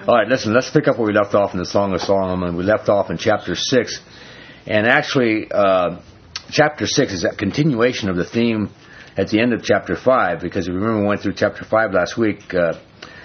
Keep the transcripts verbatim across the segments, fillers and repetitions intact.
All right, listen, let's pick up where we left off in the Song of Solomon. We left off in chapter six. And actually, uh, chapter six is a continuation of the theme at the end of chapter five, because if you remember we went through chapter five last week, uh,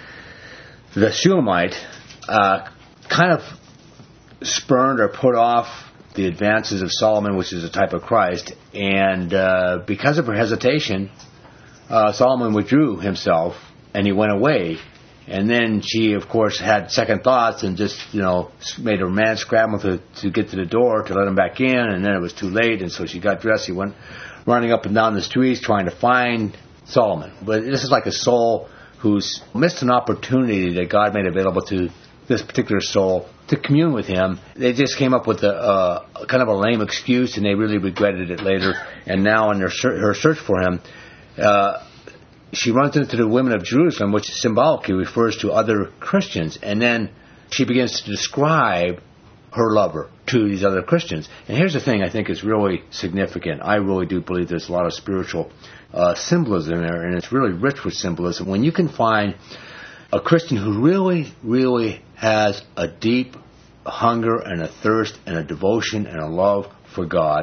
the Shulamite uh, kind of spurned or put off the advances of Solomon, which is a type of Christ, and uh, because of her hesitation, uh, Solomon withdrew himself, and he went away. And then she, of course, had second thoughts and just, you know, made her man scramble to, to get to the door to let him back in, and then it was too late, and so she got dressed. He went running up and down the streets trying to find Solomon. But this is like a soul who's missed an opportunity that God made available to this particular soul to commune with him. They just came up with a, a kind of a lame excuse, and they really regretted it later. And now in their her search for him, uh, she runs into the women of Jerusalem, which symbolically refers to other Christians. And then she begins to describe her lover to these other Christians. And here's the thing I think is really significant. I really do believe there's a lot of spiritual uh, symbolism there, and it's really rich with symbolism. When you can find a Christian who really, really has a deep hunger and a thirst and a devotion and a love for God,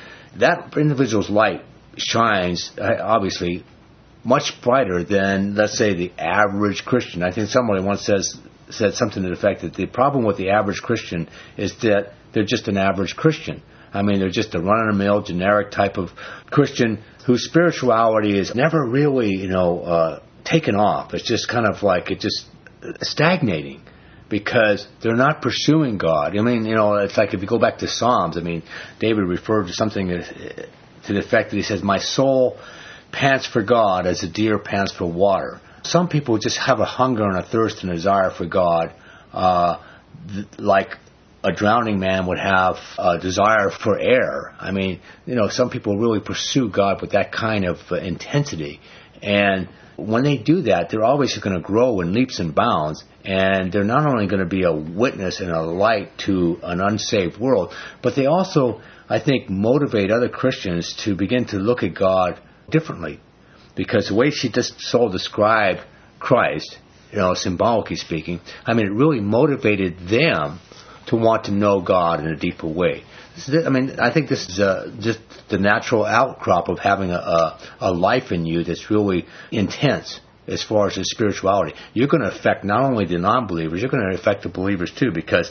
that individual's light shines, obviously, much brighter than, let's say, the average Christian. I think somebody once says said something to the effect that the problem with the average Christian is that they're just an average Christian. I mean, they're just a run-of-the-mill, generic type of Christian whose spirituality is never really, you know, uh, taken off. It's just kind of like it's just stagnating because they're not pursuing God. I mean, you know, it's like if you go back to Psalms, I mean, David referred to something to the effect that he says, "My soul pants for God as a deer pants for water." Some people just have a hunger and a thirst and a desire for God, uh, th- like a drowning man would have a desire for air. I mean, you know, some people really pursue God with that kind of uh, intensity. And when they do that, they're always going to grow in leaps and bounds. And they're not only going to be a witness and a light to an unsaved world, but they also, I think, motivate other Christians to begin to look at God differently, because the way she just so described Christ, you know, symbolically speaking, I mean, it really motivated them to want to know God in a deeper way. I mean, I think this is uh, just the natural outcrop of having a, a, a life in you that's really intense as far as the spirituality. You're going to affect not only the non-believers, you're going to affect the believers too, because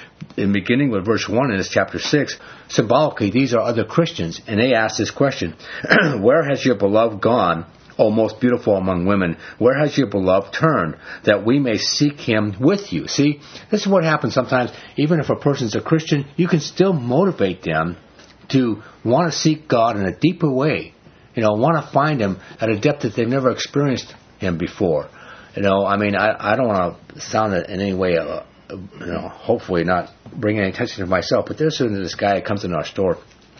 in beginning with verse one in this chapter six, symbolically, these are other Christians, and they ask this question, "Where has your beloved gone, O most beautiful among women? Where has your beloved turned, that we may seek him with you?" See, this is what happens sometimes. Even if a person's a Christian, you can still motivate them to want to seek God in a deeper way. You know, want to find him at a depth that they've never experienced him before. You know, I mean, I, I don't want to sound in any way uh, you know, hopefully not bring any attention to myself, but there's this guy that comes in our store.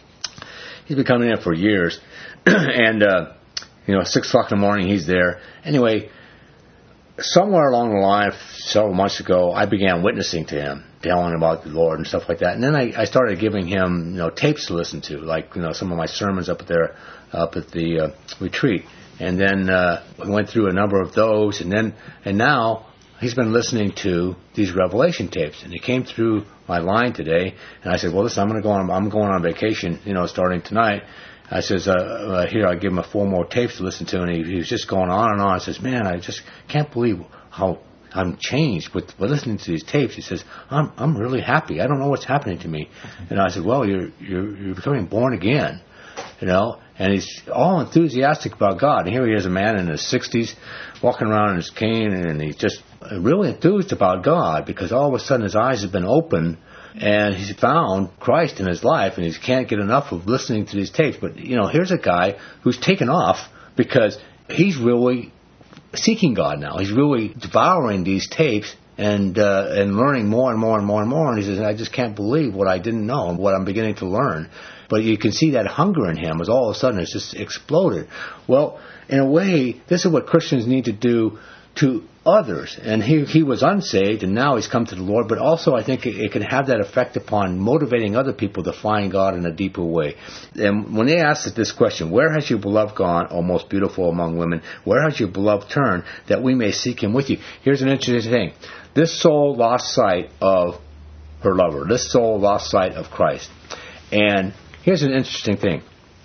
He's been coming in for years, and uh, you know, six o'clock in the morning, he's there. Anyway, somewhere along the line, several months ago, I began witnessing to him, telling him about the Lord and stuff like that. And then I, I started giving him, you know, tapes to listen to, like, you know, some of my sermons up there, up at the uh, retreat. And then uh, we went through a number of those, and then and now he's been listening to these Revelation tapes, and he came through my line today, and I said, "Well, listen, I'm going to go on. I'm going on vacation, you know, starting tonight." I says, uh, uh, "Here, I give him a four more tapes to listen to," and he, he was just going on and on. I says, "Man, I just can't believe how I'm changed with, with listening to these tapes." He says, "I'm I'm really happy. I don't know what's happening to me." And I said, "Well, you're you're you're becoming born again, you know." And he's all enthusiastic about God. And here he is, a man in his sixties, walking around in his cane, and he's just really enthused about God, because all of a sudden his eyes have been opened, and he's found Christ in his life, and he can't get enough of listening to these tapes. But, you know, here's a guy who's taken off because he's really seeking God now. He's really devouring these tapes and uh, and learning more and more and more and more. And he says, "I just can't believe what I didn't know and what I'm beginning to learn." But you can see that hunger in him, as all of a sudden it's just exploded. Well, in a way, this is what Christians need to do to others. And he, he was unsaved, and now he's come to the Lord, but also I think it, it can have that effect upon motivating other people to find God in a deeper way. And when they ask this question, where has your beloved gone, O most beautiful among women? Where has your beloved turned, that we may seek him with you? Here's an interesting thing. This soul lost sight of her lover. This soul lost sight of Christ. And here's an interesting thing.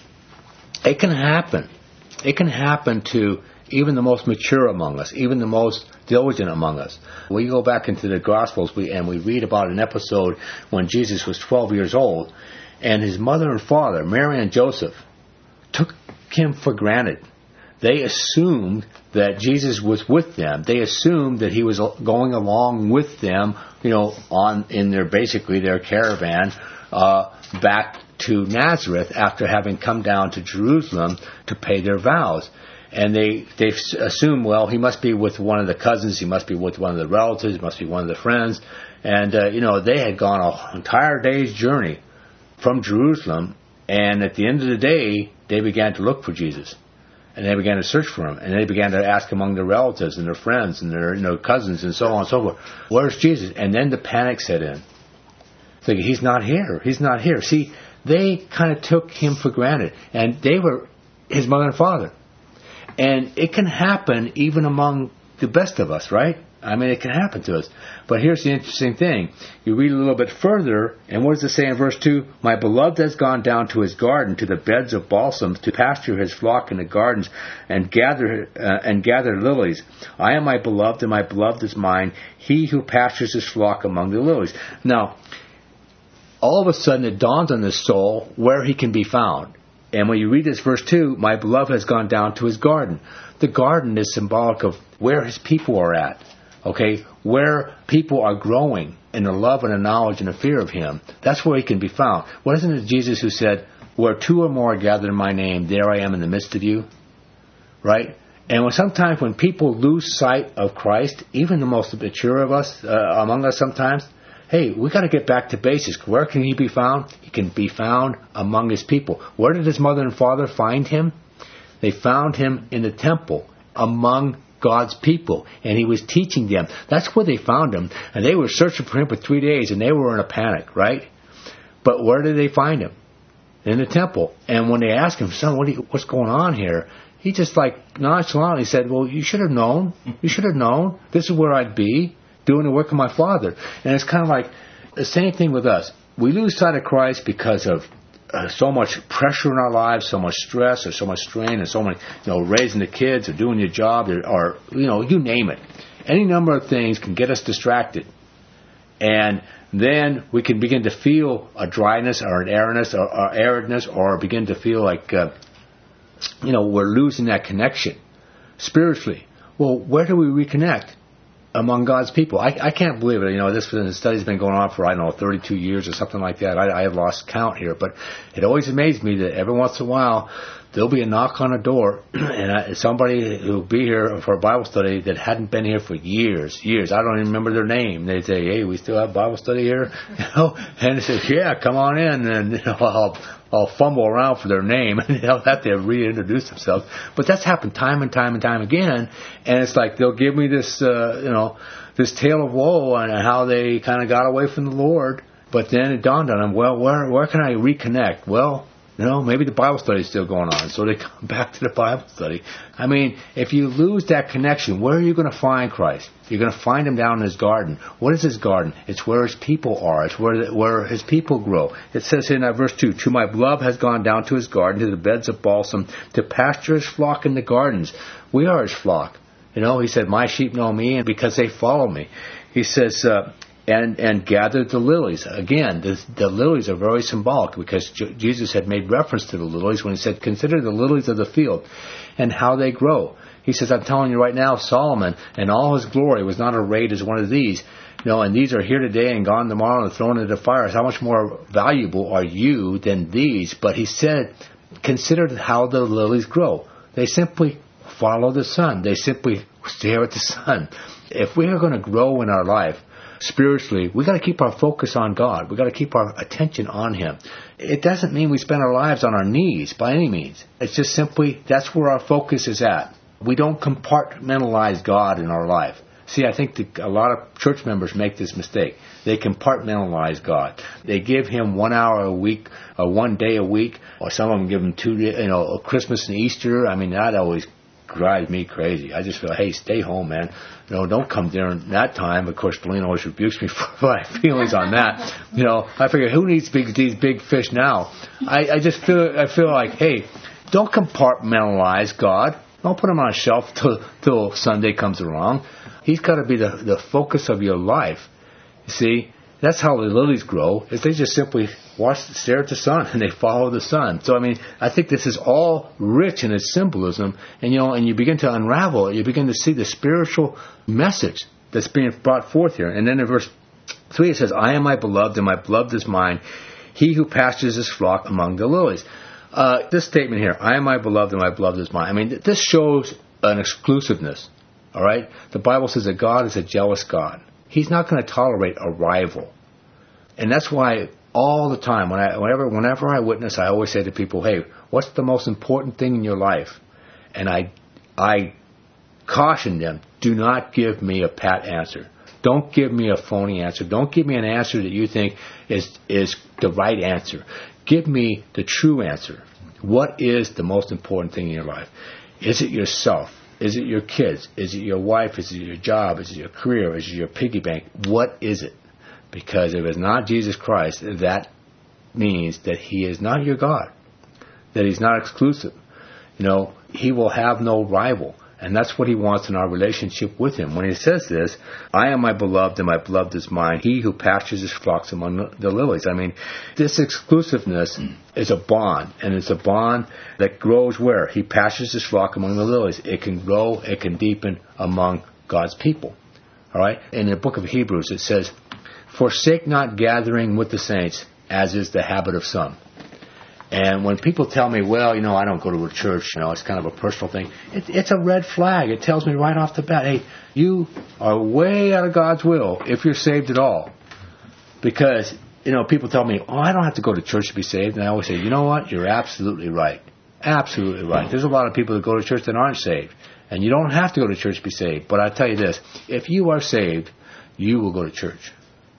It can happen. It can happen to even the most mature among us, even the most diligent among us. We go back into the Gospels we, and we read about an episode when Jesus was twelve years old, and his mother and father, Mary and Joseph, took him for granted. They assumed that Jesus was with them. They assumed that he was going along with them, you know, on in their basically their caravan uh, back to Nazareth after having come down to Jerusalem to pay their vows. And they they assume, well, he must be with one of the cousins, he must be with one of the relatives, he must be one of the friends. And, uh, you know, they had gone an entire day's journey from Jerusalem, and at the end of the day, they began to look for Jesus. And they began to search for him. And they began to ask among their relatives and their friends and their, you know, cousins and so on and so forth, where's Jesus? And then the panic set in. Thinking, he's not here, he's not here. See, they kind of took him for granted. And they were his mother and father. And it can happen even among the best of us, right? I mean, it can happen to us. But here's the interesting thing. You read a little bit further, and what does it say in verse two? My beloved has gone down to his garden, to the beds of balsam, to pasture his flock in the gardens, and gather uh, and gather lilies. I am my beloved, and my beloved is mine, he who pastures his flock among the lilies. Now, all of a sudden it dawns on this soul where he can be found. And when you read this verse two, my beloved has gone down to his garden. The garden is symbolic of where his people are at. Okay? Where people are growing in the love and the knowledge and the fear of him. That's where he can be found. Wasn't it Jesus who said, where two or more are gathered in my name, there I am in the midst of you? Right? And when sometimes when people lose sight of Christ, even the most mature of us, uh, among us sometimes, hey, we got to get back to basics. Where can he be found? He can be found among his people. Where did his mother and father find him? They found him in the temple, among God's people, and he was teaching them. That's where they found him, and they were searching for him for three days, and they were in a panic, right? But where did they find him? In the temple. And when they asked him, son, what do you, what's going on here? He just like nonchalantly said, well, you should have known. You should have known. This is where I'd be, doing the work of my Father. And it's kind of like the same thing with us. We lose sight of Christ because of uh, so much pressure in our lives, so much stress, or so much strain, and so much, you know, raising the kids, or doing your job, or, or you know, you name it. Any number of things can get us distracted. And then we can begin to feel a dryness, or an aridness, or, or aridness, or begin to feel like, uh, you know, we're losing that connection spiritually. Well, where do we reconnect? Among God's people. I, I can't believe it. You know, this study's been going on for, I don't know, thirty-two years or something like that. I, I have lost count here, but it always amazed me that every once in a while there'll be a knock on a door, and I, somebody who'll be here for a Bible study that hadn't been here for years, years. I don't even remember their name. They say, hey, we still have Bible study here? You know, and they say, yeah, come on in, and you know, I'll I'll fumble around for their name, and they'll have to reintroduce themselves. But that's happened time and time and time again, and it's like they'll give me this, uh, you know, this tale of woe on how they kind of got away from the Lord. But then it dawned on them, well, where where can I reconnect? Well, you know, maybe the Bible study is still going on, so they come back to the Bible study. I mean, if you lose that connection, where are you going to find Christ? You're going to find him down in his garden. What is his garden? It's where his people are. It's where the, where his people grow. It says in that verse two, to my beloved has gone down to his garden, to the beds of balsam, to pasture his flock in the gardens. We are his flock. You know, he said, my sheep know me, and because they follow me. He says, uh, and and gathered the lilies. Again, the, the lilies are very symbolic, because J- Jesus had made reference to the lilies when he said, consider the lilies of the field and how they grow. He says, I'm telling you right now, Solomon in all his glory was not arrayed as one of these. You know, and these are here today and gone tomorrow and thrown into the fire. How much more valuable are you than these? But he said, consider how the lilies grow. They simply follow the sun. They simply stare at the sun. If we are going to grow in our life, spiritually, we got to keep our focus on God. We got to keep our attention on him. It doesn't mean we spend our lives on our knees by any means. It's just simply that's where our focus is at. we don't compartmentalize God in our life. See, I think the, a lot of church members make this mistake. They compartmentalize God. They give Him one hour a week, or one day a week, or some of them give Him two, you know, Christmas and Easter. I mean, that always drives me crazy. I just feel, hey, stay home, man. You know, don't come during that time. Of course, Pauline always rebukes me for my feelings on that. You know, I figure, who needs big, these big fish now? I, I just feel, I feel like, hey, don't compartmentalize God. Don't put Him on a shelf till, till Sunday comes along. He's got to be the, the focus of your life. You see, that's how the lilies grow, is they just simply watch, stare at the sun, and they follow the sun. So, I mean, I think this is all rich in its symbolism, and, you know, and you begin to unravel it. You begin to see the spiritual message that's being brought forth here. And then in verse three it says, I am my beloved, and my beloved is mine, he who pastures his flock among the lilies. Uh, this statement here, I am my beloved, and my beloved is mine. I mean, this shows an exclusiveness. All right? The Bible says that God is a jealous God. He's not going to tolerate a rival. And that's why all the time, when I, whenever, whenever I witness, I always say to people, hey, what's the most important thing in your life? And I, I caution them, do not give me a pat answer. Don't give me a phony answer. Don't give me an answer that you think is, is the right answer. Give me the true answer. What is the most important thing in your life? Is it yourself? Is it your kids? Is it your wife? Is it your job? Is it your career? Is it your piggy bank? What is it? Because if it's not Jesus Christ, that means that He is not your God, that He's not exclusive. You know, He will have no rival. And that's what He wants in our relationship with Him. When He says this, I am my beloved, and my beloved is mine, he who pastures his flocks among the lilies. I mean, this exclusiveness is a bond, and it's a bond that grows where? He pastures his flock among the lilies. It can grow, it can deepen among God's people. All right? In the book of Hebrews, it says, forsake not gathering with the saints, as is the habit of some. And when people tell me, well, you know, I don't go to a church, you know, it's kind of a personal thing, it, it's a red flag. It tells me right off the bat, hey, you are way out of God's will if you're saved at all. Because, you know, people tell me, oh, I don't have to go to church to be saved. And I always say, you know what? You're absolutely right. Absolutely right. There's a lot of people that go to church that aren't saved. And you don't have to go to church to be saved. But I tell you this, if you are saved, you will go to church.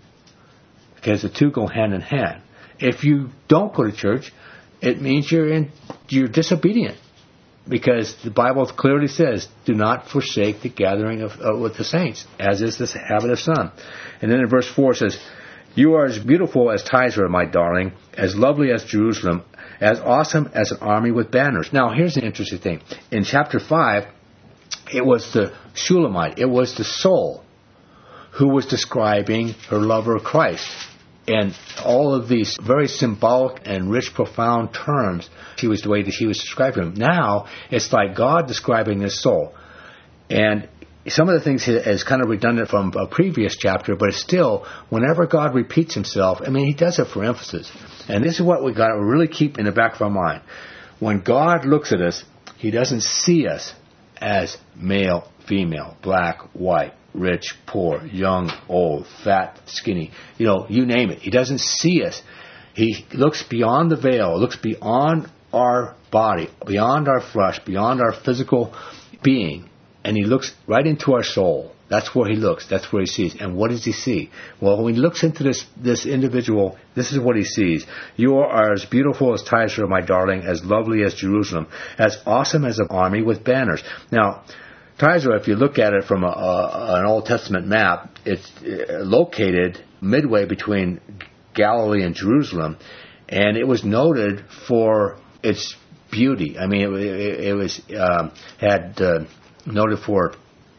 Because the two go hand in hand. If you don't go to church, it means you're in, you're disobedient, because the Bible clearly says, "Do not forsake the gathering of uh, with the saints, as is the habit of some." And then in verse four it says, "You are as beautiful as Tirzah, my darling, as lovely as Jerusalem, as awesome as an army with banners." Now, here's the interesting thing: in chapter five, it was the Shulamite, it was the soul, who was describing her lover Christ. And all of these very symbolic and rich, profound terms, she was the way that she was describing him. Now, it's like God describing his soul. And some of the things is kind of redundant from a previous chapter, but it's still, whenever God repeats himself, I mean, he does it for emphasis. And this is what we got to really keep in the back of our mind. When God looks at us, he doesn't see us as male, female, black, white, rich, poor, young, old, fat, skinny, you know, you name it. He doesn't see us. He looks beyond the veil, looks beyond our body, beyond our flesh, beyond our physical being, and he looks right into our soul. That's where he looks. That's where he sees. And what does he see? Well, when he looks into this this individual, this is what he sees. You are as beautiful as Tirzah, my darling, as lovely as Jerusalem, as awesome as an army with banners. Now, Tirzah, if you look at it from a, a, an Old Testament map, it's located midway between Galilee and Jerusalem, and it was noted for its beauty. I mean, it, it, it was um, had uh, noted for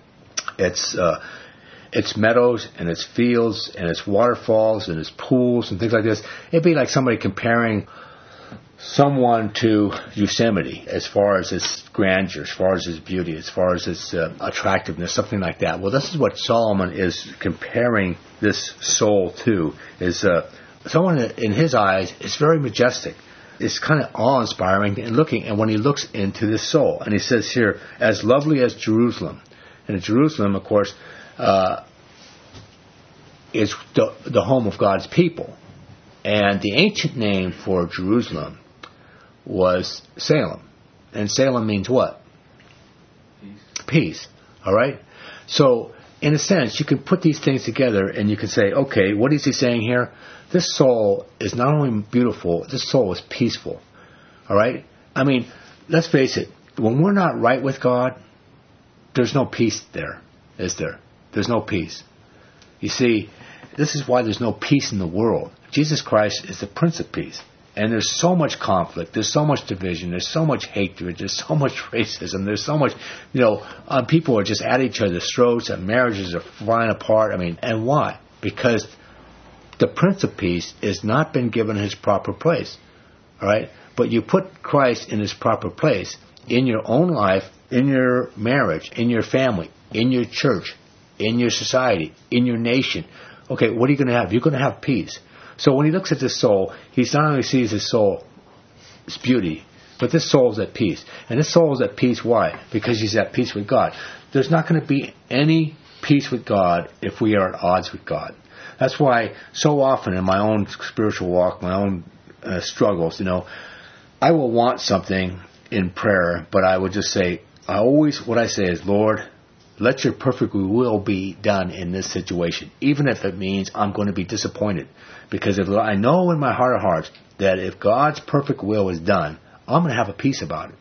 its uh, its meadows and its fields and its waterfalls and its pools and things like this. It'd be like somebody comparing someone to Yosemite as far as its grandeur, as far as its beauty, as far as its uh, attractiveness, something like that. Well, this is what Solomon is comparing this soul to, is uh, someone that in his eyes is very majestic. It's kind of awe-inspiring and looking, and when he looks into this soul, and he says here, as lovely as Jerusalem. And Jerusalem, of course, uh, is the, the home of God's people. And the ancient name for Jerusalem was Salem. And Salem means what? Peace. peace. All right? So, in a sense, you can put these things together and you can say, okay, what is he saying here? This soul is not only beautiful, this soul is peaceful. All right? I mean, let's face it. When we're not right with God, there's no peace there, is there? There's no peace. You see, this is why there's no peace in the world. Jesus Christ is the Prince of Peace. And there's so much conflict, there's so much division, there's so much hatred, there's so much racism, there's so much, you know, um, people are just at each other's throats, and marriages are flying apart. I mean, and why? Because the Prince of Peace has not been given his proper place. All right? But you put Christ in his proper place in your own life, in your marriage, in your family, in your church, in your society, in your nation. Okay, what are you going to have? You're going to have peace. So when he looks at this soul, he not only sees his soul's beauty, but this soul is at peace. And this soul is at peace, why? Because he's at peace with God. There's not going to be any peace with God if we are at odds with God. That's why so often in my own spiritual walk, my own uh, struggles, you know, I will want something in prayer, but I would just say, I always, what I say is, Lord, let your perfect will be done in this situation, even if it means I'm going to be disappointed. Because if I know in my heart of hearts that if God's perfect will is done, I'm going to have a peace about it.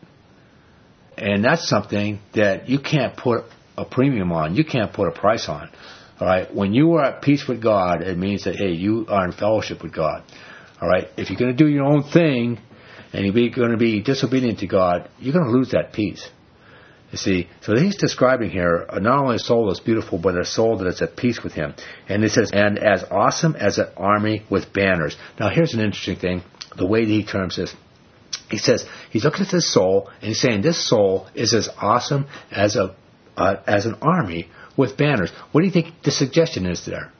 And that's something that you can't put a premium on. You can't put a price on. All right? When you are at peace with God, it means that, hey, you are in fellowship with God. All right? If you're going to do your own thing and you're going to be disobedient to God, you're going to lose that peace. You see, so he's describing here not only a soul that's beautiful, but a soul that is at peace with him. And it says, and as awesome as an army with banners. Now, here's an interesting thing, the way that he terms this. He says, he's looking at this soul, and he's saying this soul is as awesome as a uh, as an army with banners. What do you think the suggestion is there?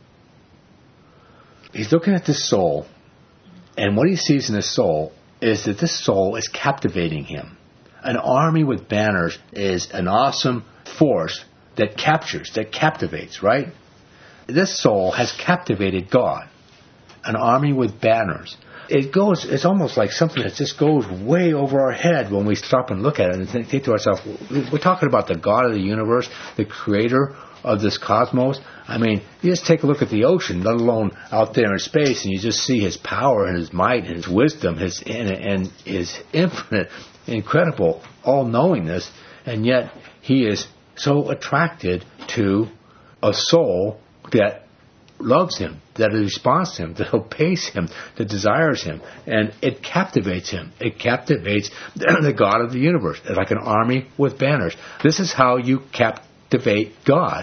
He's looking at this soul, and what he sees in this soul is that this soul is captivating him. An army with banners is an awesome force that captures, that captivates, right? This soul has captivated God. An army with banners. It goes, it's almost like something that just goes way over our head when we stop and look at it and think, think to ourselves, we're talking about the God of the universe, the creator of this cosmos. I mean, you just take a look at the ocean, let alone out there in space, and you just see his power and his might and his wisdom, his and, and his infinite, incredible all-knowingness, and yet he is so attracted to a soul that loves him, that responds to him, that obeys him, that desires him, and it captivates him. It captivates the God of the universe. It's like an army with banners. This is how you captivate God,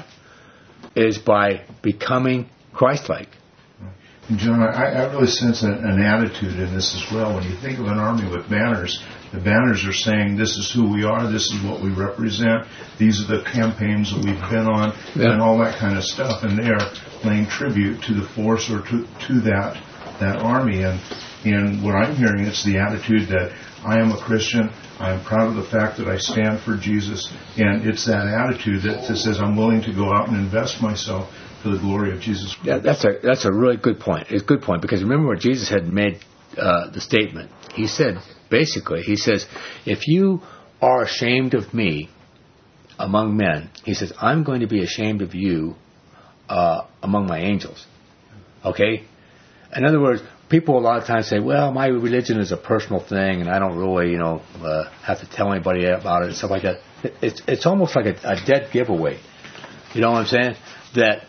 is by becoming Christ-like. John, I, I really sense an, an attitude in this as well. When you think of an army with banners, the banners are saying this is who we are, this is what we represent, these are the campaigns that we've been on, yeah. and all that kind of stuff. And they are paying tribute to the force or to, to that that army. And, and what I'm hearing, it's the attitude that I am a Christian, I am proud of the fact that I stand for Jesus, and it's that attitude that, that says I'm willing to go out and invest myself for the glory of Jesus Christ. Yeah, that's a that's a really good point. It's a good point, because remember what Jesus had made uh, the statement. He said, basically, he says, if you are ashamed of me among men, he says, I'm going to be ashamed of you uh, among my angels. Okay? In other words, people a lot of times say, well, my religion is a personal thing, and I don't really, you know, uh, have to tell anybody about it and stuff like that. It's it's almost like a, a dead giveaway. You know what I'm saying? That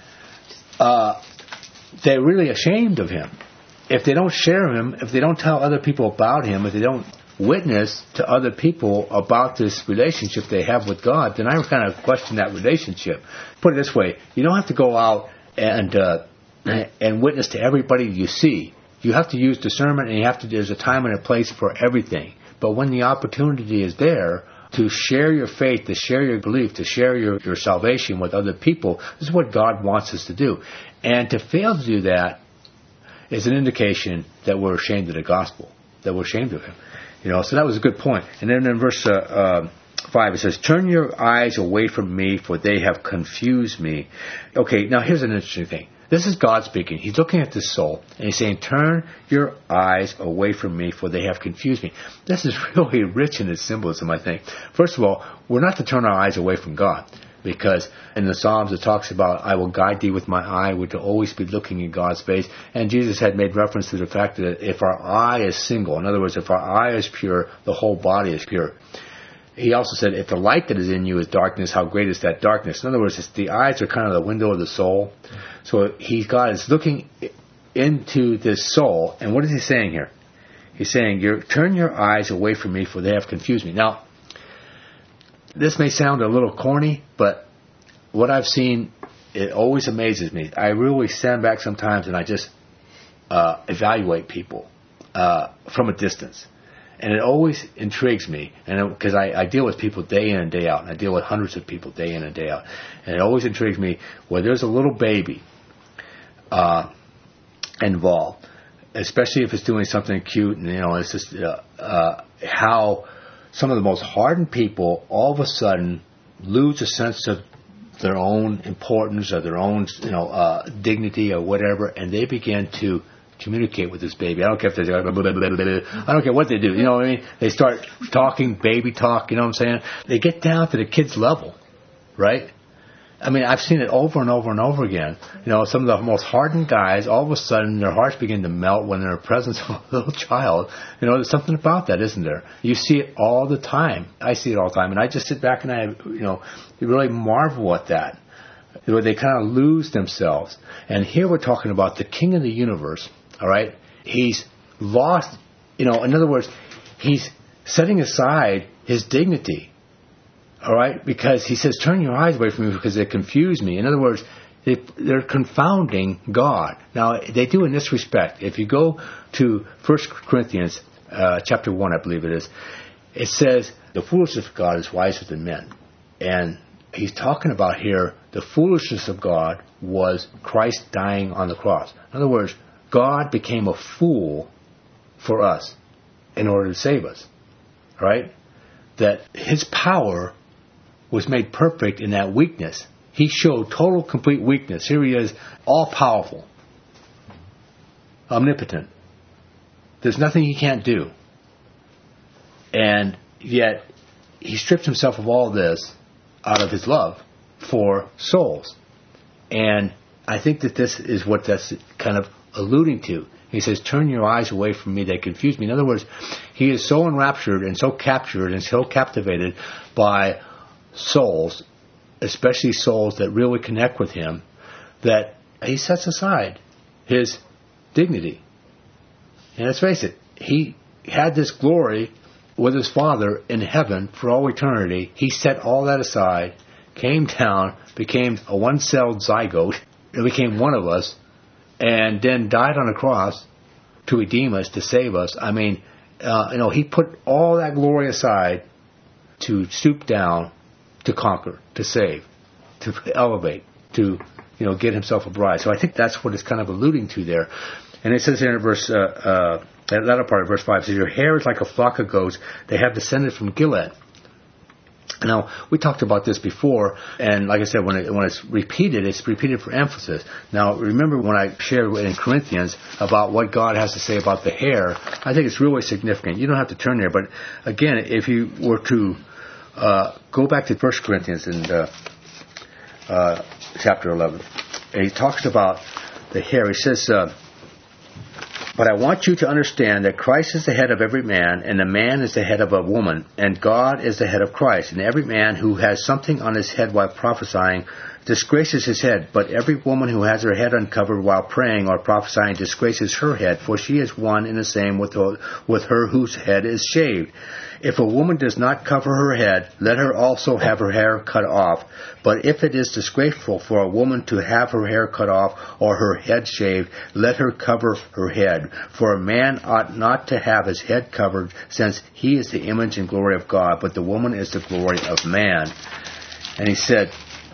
uh, they're really ashamed of him. If they don't share him, if they don't tell other people about him, if they don't witness to other people about this relationship they have with God, then I kind of question that relationship. Put it this way, you don't have to go out and uh, and witness to everybody you see. You have to use discernment, and you have to. There's a time and a place for everything. But when the opportunity is there to share your faith, to share your belief, to share your, your salvation with other people, this is what God wants us to do. And to fail to do that is an indication that we're ashamed of the gospel, that we're ashamed of him. You know, so that was a good point. And then in verse uh, uh, five, it says, turn your eyes away from me, for they have confused me. Okay, now here's an interesting thing. This is God speaking. He's looking at this soul, and he's saying, turn your eyes away from me, for they have confused me. This is really rich in its symbolism, I think. First of all, we're not to turn our eyes away from God, because in the Psalms it talks about, I will guide thee with my eye. We're to always be looking in God's face. And Jesus had made reference to the fact that if our eye is single, in other words, if our eye is pure, the whole body is pure. He also said, if the light that is in you is darkness, how great is that darkness? In other words, it's, the eyes are kind of the window of the soul. So he, God is looking into this soul, and what is he saying here? He's saying, You're, turn your eyes away from me, for they have confused me. Now, this may sound a little corny, but what I've seen, it always amazes me. I really stand back sometimes and I just uh, evaluate people uh, from a distance. And it always intrigues me, and because I, I deal with people day in and day out, and I deal with hundreds of people day in and day out, and it always intrigues me where there's a little baby uh, involved, especially if it's doing something cute, and you know, it's just uh, uh, how some of the most hardened people all of a sudden lose a sense of their own importance or their own, you know, uh, dignity or whatever, and they begin to communicate with this baby. I don't care if they blah, blah, blah, blah, blah. I don't care what they do. You know what I mean? They start talking baby talk. You know what I'm saying? They get down to the kid's level, right? I mean, I've seen it over and over and over again. You know, some of the most hardened guys, all of a sudden, their hearts begin to melt when they're in the presence of a little child. You know, there's something about that, isn't there? You see it all the time. I see it all the time, and I just sit back and I, you know, really marvel at that. You know, they kind of lose themselves. And here we're talking about the King of the universe. All right, he's lost. You know, in other words, he's setting aside his dignity. All right, because he says, "Turn your eyes away from me, because they confuse me." In other words, they, they're confounding God. Now, they do in this respect. If you go to First Corinthians uh, chapter one, I believe it is, it says the foolishness of God is wiser than men, and he's talking about here the foolishness of God was Christ dying on the cross. In other words, God became a fool for us in order to save us, right? That his power was made perfect in that weakness. He showed total, complete weakness. Here he is, all-powerful, omnipotent. There's nothing he can't do. And yet, he stripped himself of all this out of his love for souls. And I think that this is what that's kind of alluding to. He says, turn your eyes away from me, they confuse me. In other words, he is so enraptured and so captured and so captivated by souls, especially souls that really connect with him, that he sets aside his dignity. And let's face it, he had this glory with his Father in heaven for all eternity. He set all that aside, came down, became a one-celled zygote, and became one of us, and then died on a cross to redeem us, to save us. I mean, uh, you know, he put all that glory aside to stoop down, to conquer, to save, to elevate, to, you know, get himself a bride. So I think that's what it's kind of alluding to there. And it says here in verse, uh, uh, that latter part of verse five, it says, your hair is like a flock of goats. They have descended from Gilead. Now, we talked about this before, and like I said, when, it, when it's repeated, it's repeated for emphasis. Now, remember when I shared in Corinthians about what God has to say about the hair, I think it's really significant. You don't have to turn there, but again, if you were to uh, go back to First Corinthians in uh, uh, chapter eleven, and he talks about the hair. He says, uh, but I want you to understand that Christ is the head of every man, and a man is the head of a woman, and God is the head of Christ. And every man who has something on his head while prophesying disgraces his head, but every woman who has her head uncovered while praying or prophesying disgraces her head, for she is one and the same with her, with her whose head is shaved. If a woman does not cover her head, let her also have her hair cut off. But if it is disgraceful for a woman to have her hair cut off or her head shaved, let her cover her head. For a man ought not to have his head covered, since he is the image and glory of God, but the woman is the glory of man. And he said,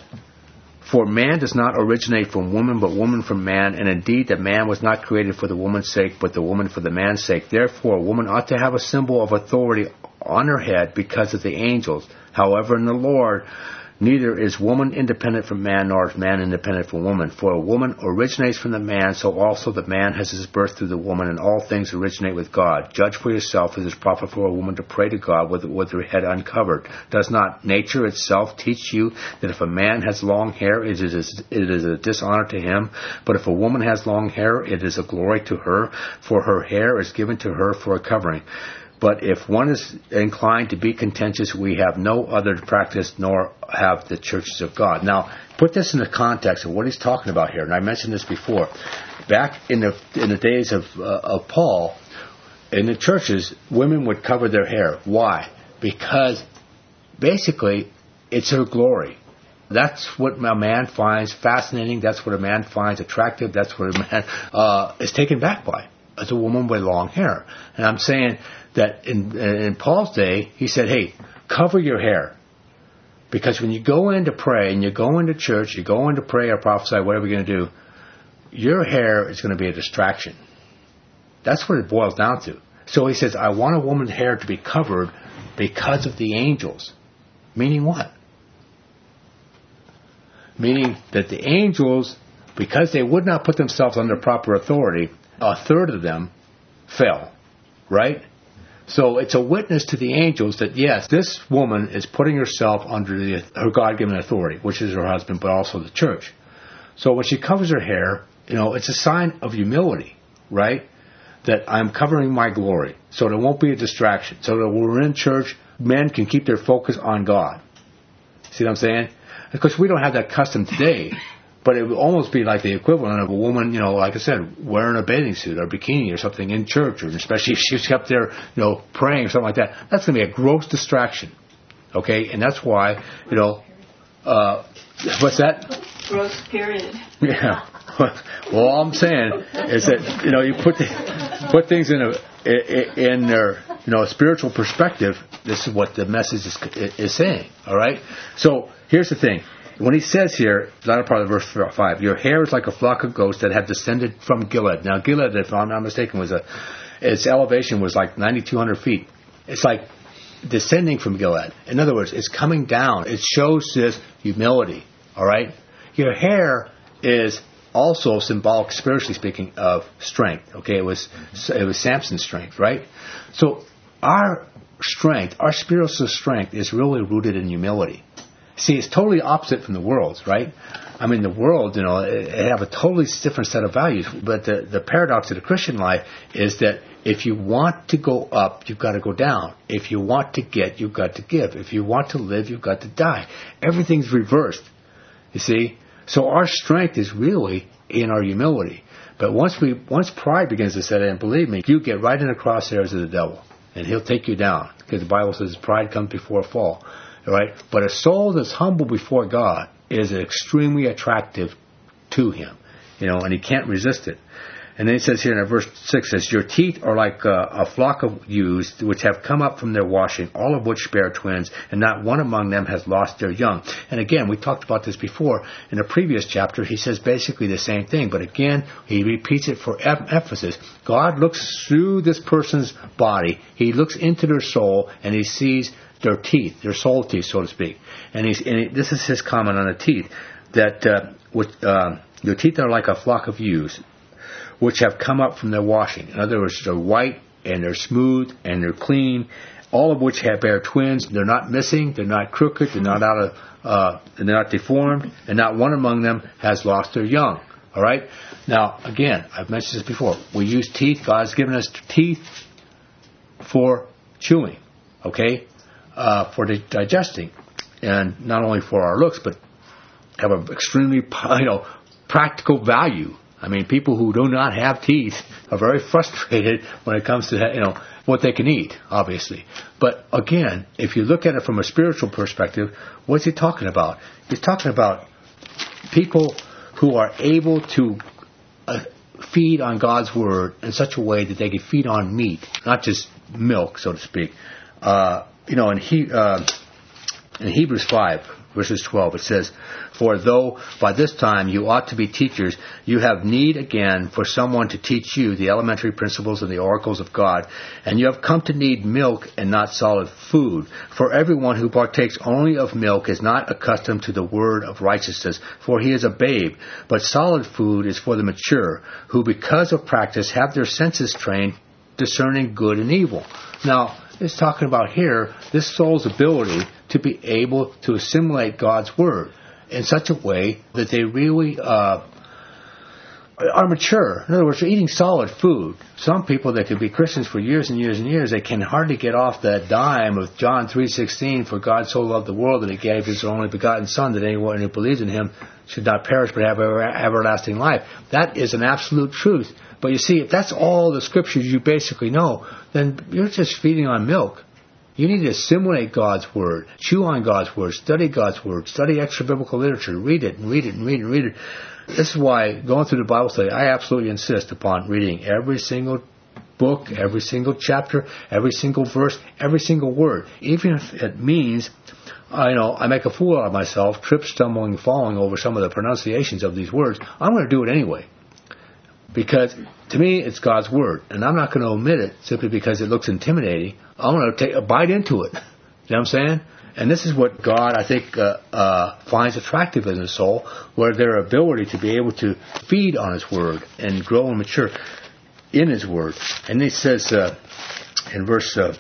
for man does not originate from woman, but woman from man. And indeed, the man was not created for the woman's sake, but the woman for the man's sake. Therefore, a woman ought to have a symbol of authority on her head because of the angels. However, in the Lord, Neither is woman independent from man, nor is man independent from woman. For a woman originates from the man, so also the man has his birth through the woman, and all things originate with God. Judge for yourself, it is proper for a woman to pray to God with, with her head uncovered. Does not nature itself teach you that if a man has long hair, it is, it is a dishonor to him? But if a woman has long hair, it is a glory to her, for her hair is given to her for a covering. But if one is inclined to be contentious, we have no other practice, nor have the churches of God. Now, put this in the context of what he's talking about here. And I mentioned this before. Back in the in the days of uh, of Paul, in the churches, women would cover their hair. Why? Because basically, it's her glory. That's what a man finds fascinating. That's what a man finds attractive. That's what a man uh, is taken back by, as a woman with long hair. And I'm saying that in, in Paul's day, he said, hey, cover your hair. Because when you go in to pray and you go into church, you go in to pray or prophesy, whatever you're going to do, your hair is going to be a distraction. That's what it boils down to. So he says, I want a woman's hair to be covered because of the angels. Meaning what? Meaning that the angels, because they would not put themselves under proper authority, a third of them fell. Right? So it's a witness to the angels that, yes, this woman is putting herself under the, her God-given authority, which is her husband, but also the church. So when she covers her hair, you know, it's a sign of humility, right? That I'm covering my glory, so there won't be a distraction. So that when we're in church, men can keep their focus on God. See what I'm saying? Because we don't have that custom today. But it would almost be like the equivalent of a woman, you know, like I said, wearing a bathing suit or bikini or something in church, or especially if she's up there, you know, praying or something like that. That's going to be a gross distraction, okay? And that's why, you know, uh, what's that? Gross period. Yeah. Well, all I'm saying is that, you know, you put the, put things in a in their, you know, spiritual perspective. This is what the message is is saying. All right. So here's the thing. When he says here, latter part of verse five, your hair is like a flock of goats that have descended from Gilead. Now, Gilead, if I'm not mistaken, was a its elevation was like ninety-two hundred feet. It's like descending from Gilead. In other words, it's coming down. It shows this humility. All right. Your hair is also symbolic, spiritually speaking, of strength. Okay, it was it was Samson's strength, right? So our strength, our spiritual strength, is really rooted in humility. See, it's totally opposite from the world's, right? I mean, the world, you know, it, it have a totally different set of values. But the, the paradox of the Christian life is that if you want to go up, you've got to go down. If you want to get, you've got to give. If you want to live, you've got to die. Everything's reversed, you see? So our strength is really in our humility. But once we, once pride begins to set in, believe me, you get right in the crosshairs of the devil, and he'll take you down. Because the Bible says pride comes before a fall. Right? But a soul that's humble before God is extremely attractive to him, you know, and he can't resist it. And then he says here in verse six, says, your teeth are like a, a flock of ewes which have come up from their washing, all of which bear twins, and not one among them has lost their young. And again, we talked about this before. In the previous chapter, he says basically the same thing. But again, he repeats it for emphasis. God looks through this person's body. He looks into their soul, and he sees their teeth, their soul teeth, so to speak. And, he's, and he, this is his comment on the teeth, that uh, with, uh, your teeth are like a flock of ewes, which have come up from their washing. In other words, they're white, and they're smooth, and they're clean, all of which have bear twins. They're not missing, they're not crooked, they're not out of, uh, they're not deformed, and not one among them has lost their young. All right? Now, again, I've mentioned this before. We use teeth. God's given us teeth for chewing, okay? Uh, for the digesting, and not only for our looks, but have an extremely, you know, practical value. I mean, people who do not have teeth are very frustrated when it comes to, you know, what they can eat, obviously. But again, if you look at it from a spiritual perspective, what's he talking about? He's talking about people who are able to uh, feed on God's word in such a way that they can feed on meat, not just milk, so to speak. Uh, You know, in, he, uh, in Hebrews five, verses twelve. It says, "For though by this time you ought to be teachers, you have need again for someone to teach you the elementary principles and the oracles of God. And you have come to need milk and not solid food. For everyone who partakes only of milk is not accustomed to the word of righteousness, for he is a babe. But solid food is for the mature, who because of practice have their senses trained, discerning good and evil." Now, it's talking about here this soul's ability to be able to assimilate God's word in such a way that they really uh, are mature. In other words, they're eating solid food. Some people that could be Christians for years and years and years, they can hardly get off that dime of John three sixteen, "For God so loved the world that he gave his only begotten Son, that anyone who believes in him should not perish but have ever, everlasting life." That is an absolute truth. But you see, if that's all the scriptures you basically know, then you're just feeding on milk. You need to assimilate God's word, chew on God's word, study God's word, study extra biblical literature, read it and read it and read it and read it. This is why, going through the Bible study, I absolutely insist upon reading every single book, every single chapter, every single verse, every single word. Even if it means, I you know, I make a fool out of myself, trip, stumbling, falling over some of the pronunciations of these words, I'm going to do it anyway. Because, to me, it's God's word. And I'm not going to omit it simply because it looks intimidating. I'm going to take a bite into it. You know what I'm saying? And this is what God, I think, uh, uh, finds attractive in the soul, where their ability to be able to feed on His word and grow and mature in His word. And He says uh, in verse uh,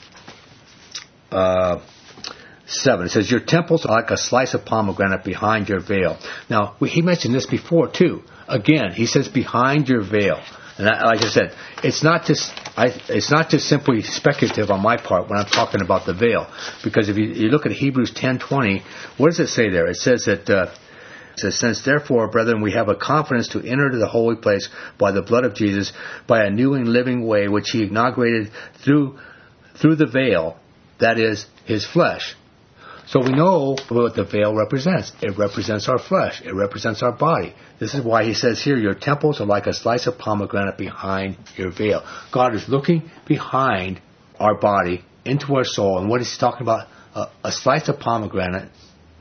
uh, seven, it says, "Your temples are like a slice of pomegranate behind your veil." Now, we, he mentioned this before, too. Again, he says behind your veil. And I, like I said, it's not just I, it's not just simply speculative on my part when I'm talking about the veil. Because if you, you look at Hebrews ten twenty, what does it say there? It says that, uh, it says, "Since therefore, brethren, we have a confidence to enter to the holy place by the blood of Jesus, by a new and living way, which He inaugurated through through the veil, that is, His flesh." So we know what the veil represents. It represents our flesh. It represents our body. This is why he says here, "Your temples are like a slice of pomegranate behind your veil." God is looking behind our body into our soul. And what he's talking about, uh, a slice of pomegranate,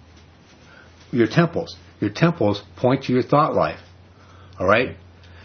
your temples. Your temples point to your thought life. All right?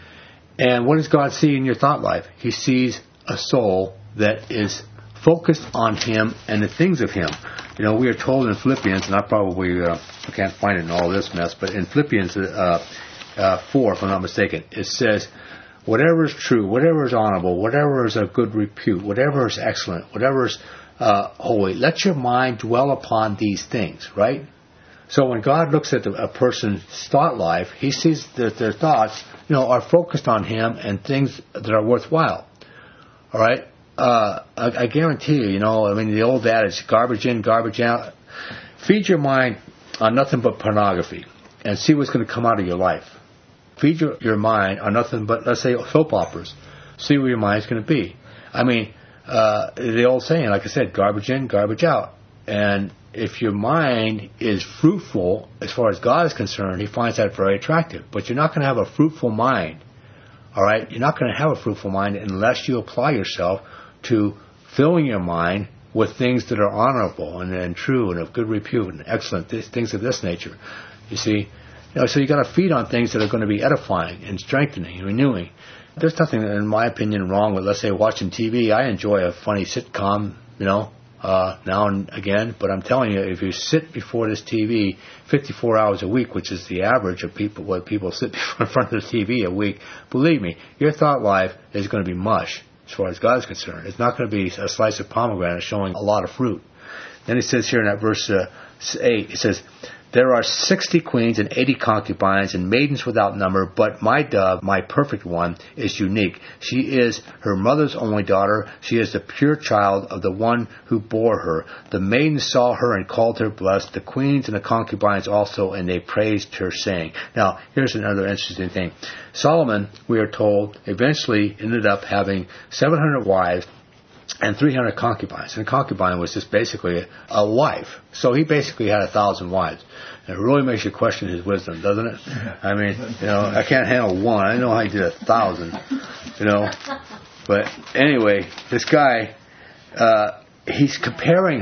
And what does God see in your thought life? He sees a soul that is focused on Him and the things of Him. You know, we are told in Philippians, and I probably uh, I can't find it in all this mess, but in Philippians uh, uh, four, if I'm not mistaken, it says, "Whatever is true, whatever is honorable, whatever is of good repute, whatever is excellent, whatever is uh, holy, let your mind dwell upon these things," right? So when God looks at the, a person's thought life, He sees that their thoughts, you know, are focused on Him and things that are worthwhile. All right? Uh, I, I guarantee you, you know, I mean, the old adage, garbage in, garbage out. Feed your mind on nothing but pornography and see what's going to come out of your life. Feed your, your mind on nothing but, let's say, soap operas. See where your mind's going to be. I mean, uh, the old saying, like I said, garbage in, garbage out. And if your mind is fruitful, as far as God is concerned, He finds that very attractive. But you're not going to have a fruitful mind. All right? You're not going to have a fruitful mind unless you apply yourself to filling your mind with things that are honorable and, and true and of good repute and excellent, th- things of this nature. You see, you know, so you got to feed on things that are going to be edifying and strengthening and renewing. There's nothing, in my opinion, wrong with, let's say, watching T V. I enjoy a funny sitcom, you know, uh, now and again. But I'm telling you, if you sit before this T V fifty-four hours a week, which is the average of people, what people sit in front of the T V a week, believe me, your thought life is going to be mush. As far as God is concerned, it's not going to be a slice of pomegranate showing a lot of fruit. Then he says here in that verse uh, eight, he says, "There are sixty queens and eighty concubines and maidens without number, but my dove, my perfect one, is unique. She is her mother's only daughter. She is the pure child of the one who bore her. The maidens saw her and called her blessed, the queens and the concubines also, and they praised her, saying." Now, here's another interesting thing. Solomon, we are told, eventually ended up having seven hundred wives and three hundred concubines. And a concubine was just basically a, a wife. So he basically had a thousand wives. And it really makes you question his wisdom, doesn't it? I mean, you know, I can't handle one. I know how he did a thousand, you know. But anyway, this guy, uh, he's comparing her.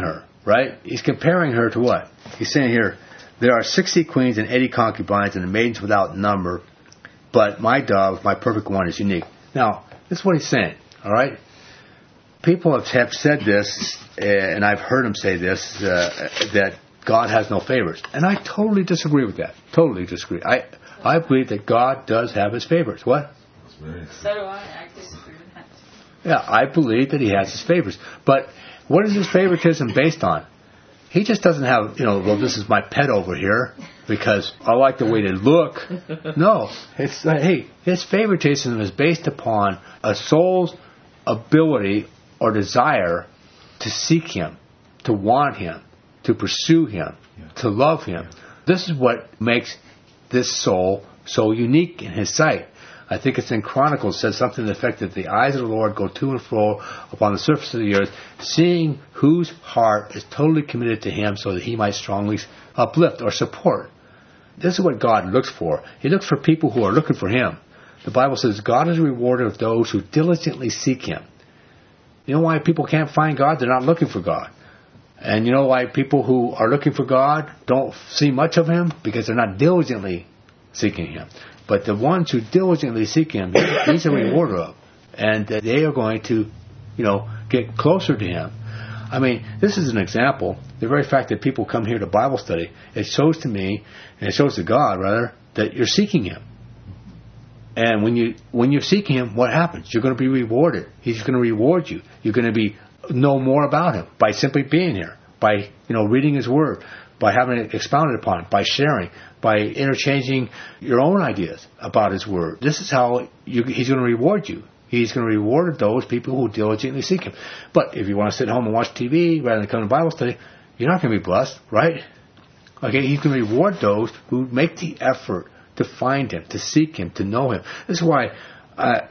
right? He's comparing her to what? He's saying here, there are sixty queens and eighty concubines and the maidens without number, but my dove, my perfect one, is unique. Now, this is what he's saying, all right? People have, have said this, uh, and I've heard them say this, uh, that God has no favorites. And I totally disagree with that. Totally disagree. I I believe that God does have his favorites. What? So do I. I disagree with that. Yeah, I believe that he has his favorites. But what is his favoritism based on? He just doesn't have, you know, well, this is my pet over here because I like the way they look. No. It's like, hey, his favoritism is based upon a soul's ability or desire to seek him, to want him, to pursue him, yeah. to love him. Yeah. This is what makes this soul so unique in his sight. I think it's in Chronicles, says something to the effect that the eyes of the Lord go to and fro upon the surface of the earth, seeing whose heart is totally committed to him so that he might strongly uplift or support. This is what God looks for. He looks for people who are looking for him. The Bible says God is a rewarder of those who diligently seek him. You know why people can't find God? They're not looking for God. And you know why people who are looking for God don't see much of him? Because they're not diligently seeking him. But the ones who diligently seek him, he's a rewarder of. And they are going to, you know, get closer to him. I mean, this is an example. The very fact that people come here to Bible study, it shows to me, and it shows to God, rather, that you're seeking him. And when you when you're seeking him, what happens? You're going to be rewarded. He's going to reward you. You're going to be know more about him by simply being here, by you know reading his word, by having it expounded upon, by sharing, by interchanging your own ideas about his word. This is how you, he's going to reward you. He's going to reward those people who diligently seek him. But if you want to sit home and watch T V rather than come to Bible study, you're not going to be blessed, right? Okay, he's going to reward those who make the effort to find him, to seek him, to know him. This is why I,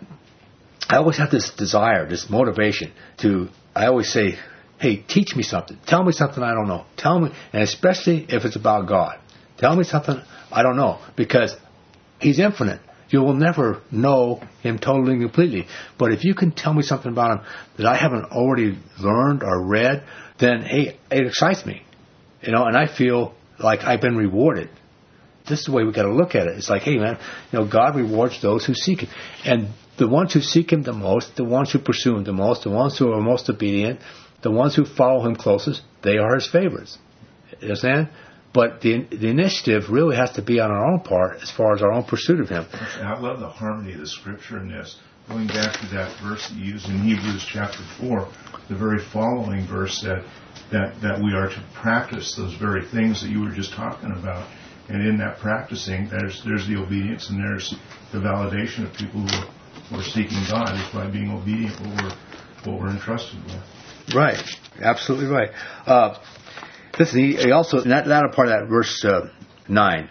I always have this desire, this motivation to, I always say, hey, teach me something. Tell me something I don't know. Tell me, and especially if it's about God. Tell me something I don't know, because he's infinite. You will never know him totally and completely. But if you can tell me something about him that I haven't already learned or read, then, hey, it excites me. You know, and I feel like I've been rewarded. This is the way we got to look at it. It's like, hey, man, you know, God rewards those who seek him. And the ones who seek him the most, the ones who pursue him the most, the ones who are most obedient, the ones who follow him closest, they are his favorites. You understand? But the the initiative really has to be on our own part as far as our own pursuit of him. I love the harmony of the scripture in this. Going back to that verse that you used in Hebrews chapter four, the very following verse that, that, that we are to practice those very things that you were just talking about. And in that practicing, there's there's the obedience and there's the validation of people who are, who are seeking God is by being obedient what we're, what we're entrusted with. Right. Absolutely right. Uh, listen, he, he also, in that latter part of that verse uh, nine,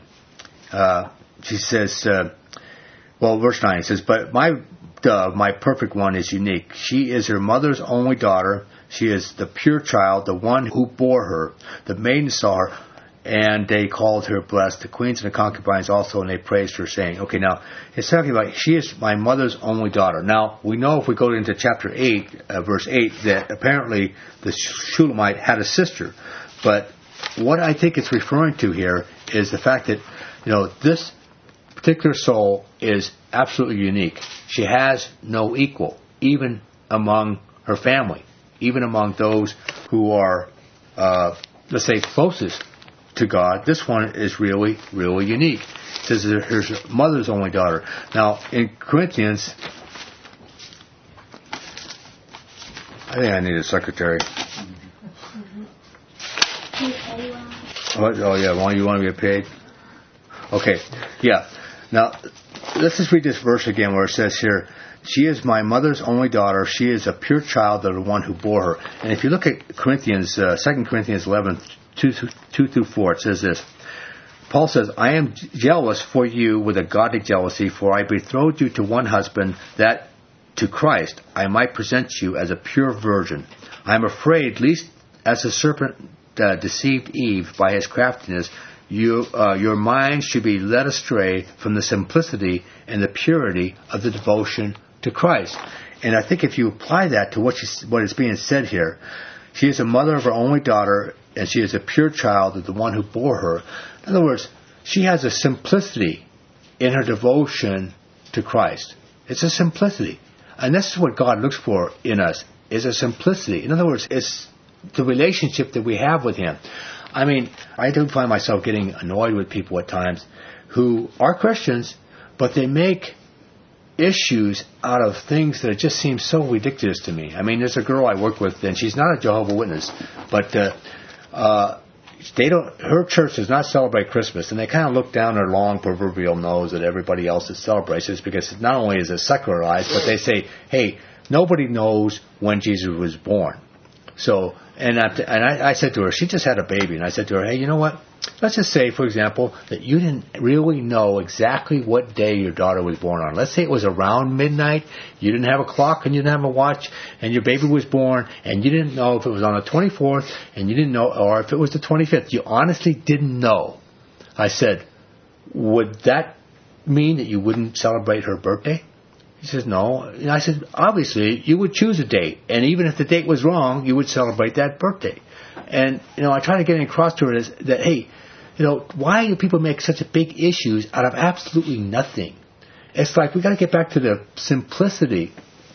uh, she says, uh, well, verse nine, he says, but my dove, my perfect one, is unique. She is her mother's only daughter. She is the pure child, the one who bore her. The maiden saw her, and they called her blessed. The queens and the concubines also, and they praised her, saying, okay, now, it's talking about, she is my mother's only daughter. Now, we know if we go into chapter eight, uh, verse eight, that apparently the Shulamite had a sister. But what I think it's referring to here is the fact that, you know, this particular soul is absolutely unique. She has no equal, even among her family, even among those who are, uh, let's say, closest to God. This one is really, really unique. It says that her mother's only daughter. Now, in Corinthians, I think I need a secretary. What? Oh, yeah, well, you want to get paid? Okay, yeah. Now, let's just read this verse again where it says here, she is my mother's only daughter. She is a pure child of the one who bore her. And if you look at Corinthians, uh, Second Corinthians eleven, two through four, it says this. Paul says, I am jealous for you with a godly jealousy, for I betrothed you to one husband, that to Christ I might present you as a pure virgin. I am afraid, lest as the serpent uh, deceived Eve by his craftiness, you, uh, your mind should be led astray from the simplicity and the purity of the devotion to Christ. And I think if you apply that to what, you, what is being said here, She is a mother of her only daughter, and she is a pure child of the one who bore her. In other words, she has a simplicity in her devotion to Christ. It's a simplicity. And this is what God looks for in us, is a simplicity. In other words, it's the relationship that we have with Him. I mean, I do find myself getting annoyed with people at times who are Christians, but they make issues out of things that just seem so ridiculous to me. I mean, there's a girl I work with, and she's not a Jehovah's Witness, but uh, uh, they don't. Her church does not celebrate Christmas, and they kind of look down their long proverbial nose at everybody else that celebrates this, because not only is it secularized, but they say, "Hey, nobody knows when Jesus was born." So, and I, and I, I said to her, she just had a baby, and I said to her, "Hey, you know what? Let's just say, for example, that you didn't really know exactly what day your daughter was born on. Let's say it was around midnight, you didn't have a clock and you didn't have a watch, and your baby was born, and you didn't know if it was on the twenty-fourth, and you didn't know, or if it was the twenty-fifth. You honestly didn't know." I said, "Would that mean that you wouldn't celebrate her birthday?" He says, "No." And I said, "Obviously, you would choose a date, and even if the date was wrong, you would celebrate that birthday." And, you know, I try to get across to her is that, hey, you know, why do people make such a big issues out of absolutely nothing? It's like we got to get back to the simplicity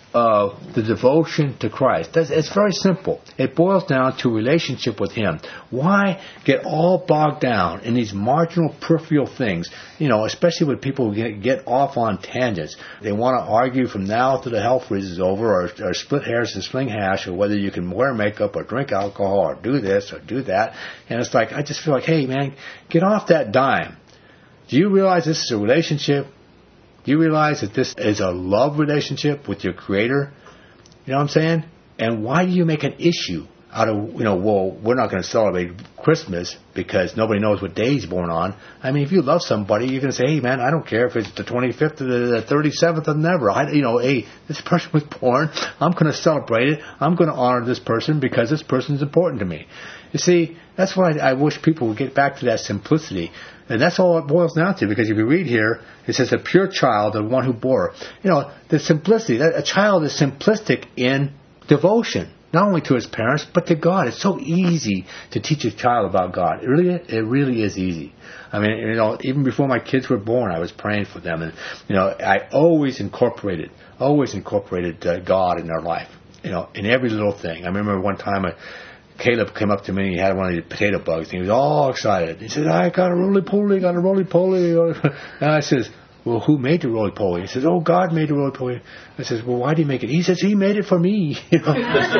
of the devotion to Christ. That's, it's very simple. It boils down to relationship with Him. Why get all bogged down in these marginal peripheral things? You know, especially when people get, get off on tangents. They want to argue from now till the hell freezes over, or, or split hairs and sling hash, or whether you can wear makeup or drink alcohol or do this or do that. And it's like, I just feel like, hey, man, get off that dime. Do you realize this is a relationship? Do you realize that this is a love relationship with your Creator? You know what I'm saying? And why do you make an issue out of, you know, well, we're not going to celebrate Christmas because nobody knows what day He's born on? I mean, if you love somebody, you're going to say, hey, man, I don't care if it's the twenty-fifth or the thirty-seventh or never. I, you know, hey, this person was born. I'm going to celebrate it. I'm going to honor this person because this person is important to me. You see, that's what I, I wish people would get back to, that simplicity. And that's all it boils down to, because if you read here, it says a pure child, the one who bore her. You know, the simplicity, that a child is simplistic in devotion, not only to his parents, but to God. It's so easy to teach a child about God. It really, it really is easy. I mean, you know, even before my kids were born, I was praying for them. And, you know, I always incorporated, always incorporated uh, God in their life, you know, in every little thing. I remember one time I, Caleb came up to me and he had one of these potato bugs, and he was all excited. He said, I got a roly-poly, got a roly-poly. And I says, well, who made the roly-poly? He says, oh, God made the roly-poly. I says, well, why did He make it? He says, He made it for me. You know?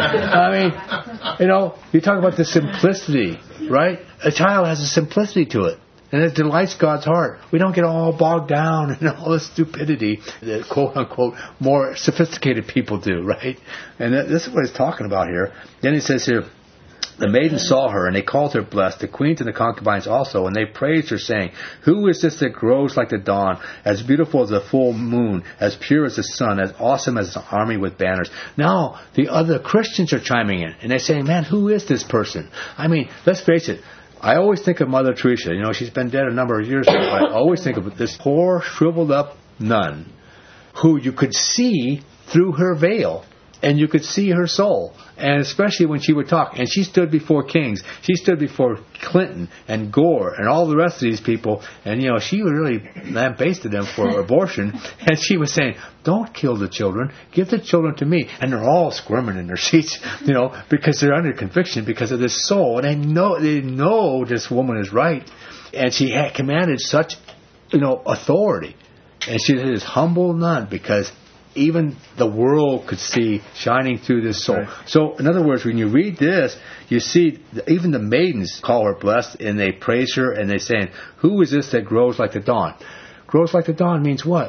I mean, you know, you talk about the simplicity, right? A child has a simplicity to it, and it delights God's heart. We don't get all bogged down in all the stupidity that, quote-unquote, more sophisticated people do, right? And this is what it's talking about here. Then it says here, the maidens saw her, and they called her blessed, the queens and the concubines also, and they praised her, saying, who is this that grows like the dawn, as beautiful as the full moon, as pure as the sun, as awesome as an army with banners? Now, the other Christians are chiming in, and they're saying, man, who is this person? I mean, let's face it, I always think of Mother Teresa. You know, she's been dead a number of years now, but I always think of this poor, shriveled up nun who you could see through her veil, and you could see her soul. And especially when she would talk. And she stood before kings. She stood before Clinton and Gore and all the rest of these people. And, you know, she really lambasted them for abortion. And she was saying, don't kill the children. Give the children to me. And they're all squirming in their seats, you know, because they're under conviction because of this soul. And they know, they know this woman is right. And she had commanded such, you know, authority. And she is humble nun because even the world could see shining through this soul. Right. So, in other words, when you read this, you see even the maidens call her blessed, and they praise her, and they're saying, who is this that grows like the dawn? Grows like the dawn means what?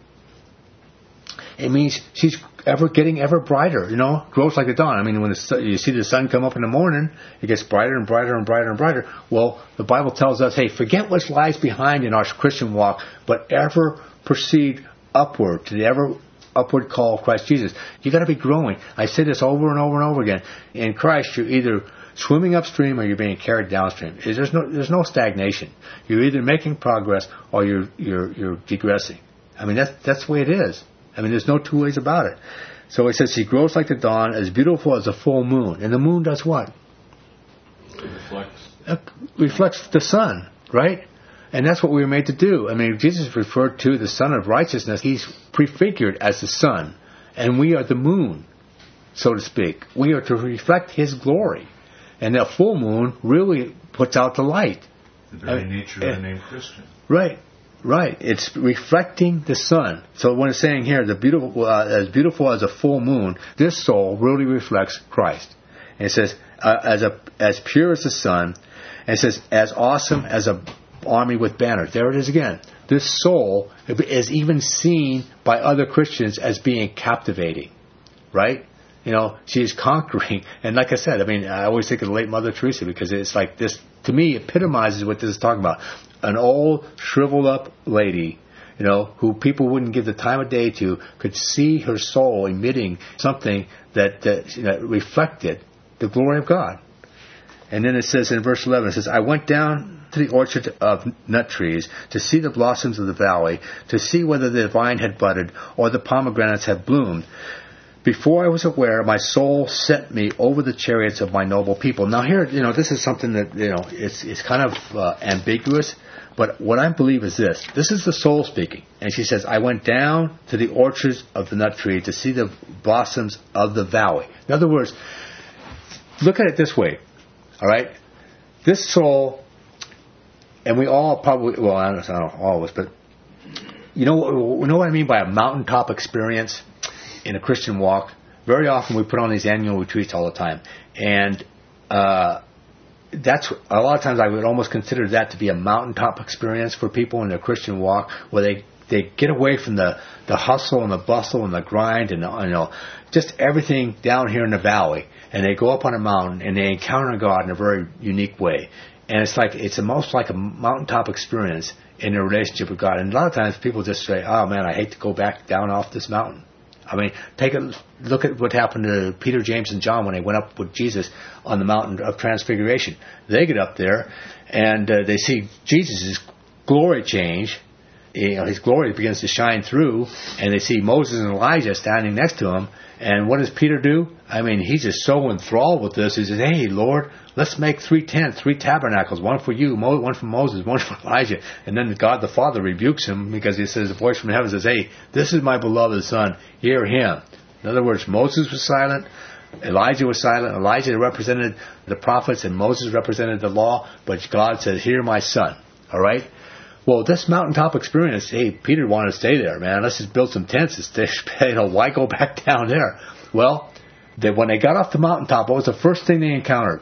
It means she's ever getting ever brighter, you know, grows like the dawn. I mean, when the sun, you see the sun come up in the morning, it gets brighter and brighter and brighter and brighter. Well, the Bible tells us, hey, forget what lies behind in our Christian walk, but ever proceed upward to the ever upward call of Christ Jesus. You got to be growing. I say this over and over and over again. In Christ, you're either swimming upstream or you're being carried downstream. There's no there's no stagnation. You're either making progress or you're you're you're degressing. I mean, that's that's the way it is. I mean, there's no two ways about it. So it says she grows like the dawn, as beautiful as a full moon. And the moon does what? It reflects. It reflects the sun, right? And that's what we were made to do. I mean, Jesus referred to the Son of Righteousness. He's prefigured as the sun. And we are the moon, so to speak. We are to reflect His glory. And that full moon really puts out the light. The very I mean, nature of the name Christian. Right. Right, it's reflecting the sun. So when it's saying here, the beautiful, uh, as beautiful as a full moon, this soul really reflects Christ. And it says, uh, as a as pure as the sun. And it says, as awesome as a army with banners. There it is again. This soul is even seen by other Christians as being captivating, right? You know, she is conquering. And like I said, I mean, I always think of the late Mother Teresa because it's like this, to me, epitomizes what this is talking about. An old, shriveled up lady, you know, who people wouldn't give the time of day to, could see her soul emitting something that, that you know, reflected the glory of God. And then it says in verse eleven, it says, I went down to the orchard of nut trees to see the blossoms of the valley, to see whether the vine had budded or the pomegranates had bloomed. Before I was aware, my soul set me over the chariots of my noble people. Now here, you know, this is something that, you know, it's it's kind of uh, ambiguous, but what I believe is this. This is the soul speaking. And she says, I went down to the orchards of the nut tree to see the blossoms of the valley. In other words, look at it this way, all right? This soul, and we all probably, well, I don't know all of us, but you know, you know what I mean by a mountaintop experience? In a Christian walk, very often we put on these annual retreats all the time, and uh, that's a lot of times I would almost consider that to be a mountaintop experience for people in their Christian walk, where they they get away from the the hustle and the bustle and the grind and you know just everything down here in the valley, and they go up on a mountain and they encounter God in a very unique way, and it's like it's almost like a mountaintop experience in their relationship with God. And a lot of times people just say, "Oh man, I hate to go back down off this mountain." I mean, take a look at what happened to Peter, James, and John when they went up with Jesus on the mountain of Transfiguration. They get up there, and uh, they see Jesus' glory change. You know, His glory begins to shine through, and they see Moses and Elijah standing next to Him. And what does Peter do? I mean, he's just so enthralled with this. He says, hey, Lord, let's make three tents, three tabernacles, one for you, one for Moses, one for Elijah. And then God the Father rebukes him because He says, the voice from heaven says, hey, this is my beloved Son, hear Him. In other words, Moses was silent, Elijah was silent, Elijah represented the prophets, and Moses represented the law, but God says, hear my Son. All right? Well, this mountaintop experience, hey, Peter wanted to stay there, man. Let's just build some tents and stay. You know, why go back down there? Well, they, when they got off the mountaintop, what was the first thing they encountered?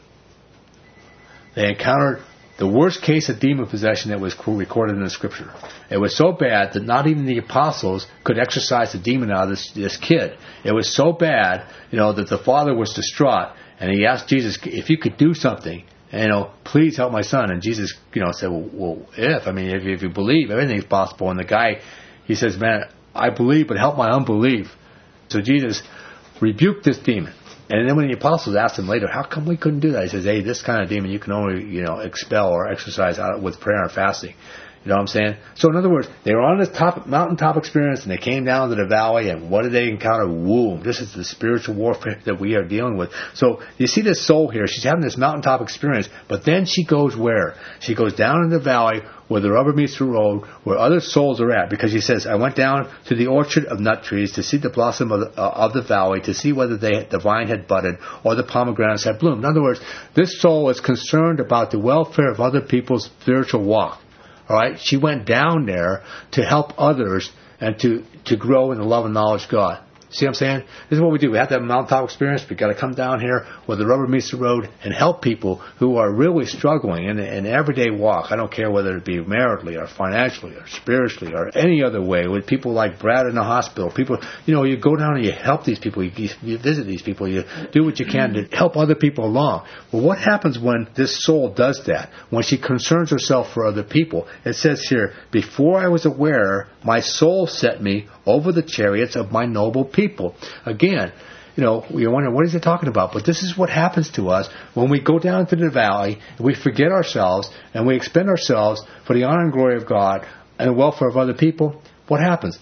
They encountered the worst case of demon possession that was recorded in the Scripture. It was so bad that not even the apostles could exorcise the demon out of this, this kid. It was so bad, you know, that the father was distraught, and he asked Jesus if you could do something. You know, please help my son. And Jesus, you know, said, well, well if, I mean, if, if you believe, everything's possible. And the guy, he says, man, I believe, but help my unbelief. So Jesus rebuked this demon. And then when the apostles asked him later, how come we couldn't do that? He says, hey, this kind of demon you can only, you know, expel or exorcise out with prayer and fasting. You know what I'm saying? So in other words, they were on this top, mountaintop experience, and they came down to the valley, and what did they encounter? Womb. This is the spiritual warfare that we are dealing with. So you see this soul here. She's having this mountaintop experience, but then she goes where? She goes down in the valley where the rubber meets the road, where other souls are at, because he says, I went down to the orchard of nut trees to see the blossom of the, uh, of the valley, to see whether they, the vine had budded or the pomegranates had bloomed. In other words, this soul is concerned about the welfare of other people's spiritual walk. All right, she went down there to help others and to, to grow in the love and knowledge of God. See what I'm saying? This is what we do. We have to have a mountaintop experience. We've got to come down here where the rubber meets the road and help people who are really struggling in an everyday walk. I don't care whether it be maritally or financially or spiritually or any other way. With people like Brad in the hospital, people, you know, you go down and you help these people. You, you visit these people. You do what you can to help other people along. Well, what happens when this soul does that? When she concerns herself for other people? It says here, before I was aware, my soul set me over the chariots of my noble people. Again, you know, you're wondering, what is it talking about? But this is what happens to us when we go down to the valley, and we forget ourselves, and we expend ourselves for the honor and glory of God and the welfare of other people. What happens?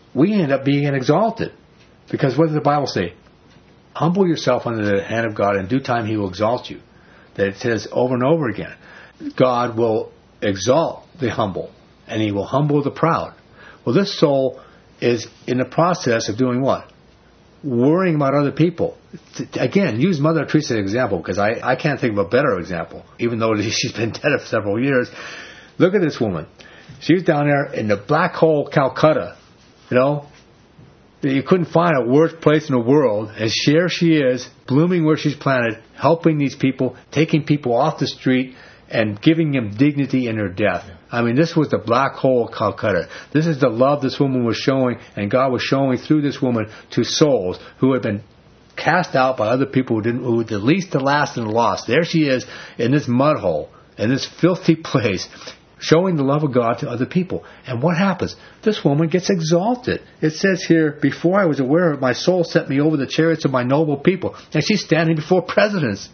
we end up being exalted. Because what does the Bible say? Humble yourself under the hand of God, and in due time He will exalt you. That it says over and over again. God will exalt the humble, and He will humble the proud. Well, this soul is in the process of doing what? Worrying about other people. Again, use Mother Teresa as an example, because I, I can't think of a better example, even though she's been dead for several years. Look at this woman. She's down there in the black hole Calcutta, you know. You couldn't find a worse place in the world. And here she is, blooming where she's planted, helping these people, taking people off the street, and giving them dignity in their death. I mean, this was the black hole of Calcutta. This is the love this woman was showing, and God was showing through this woman to souls who had been cast out by other people who didn't, who were the least, the last, and the lost. There she is in this mud hole, in this filthy place, showing the love of God to other people. And what happens? This woman gets exalted. It says here, before I was aware of it, my soul set me over the chariots of my noble people. And she's standing before presidents.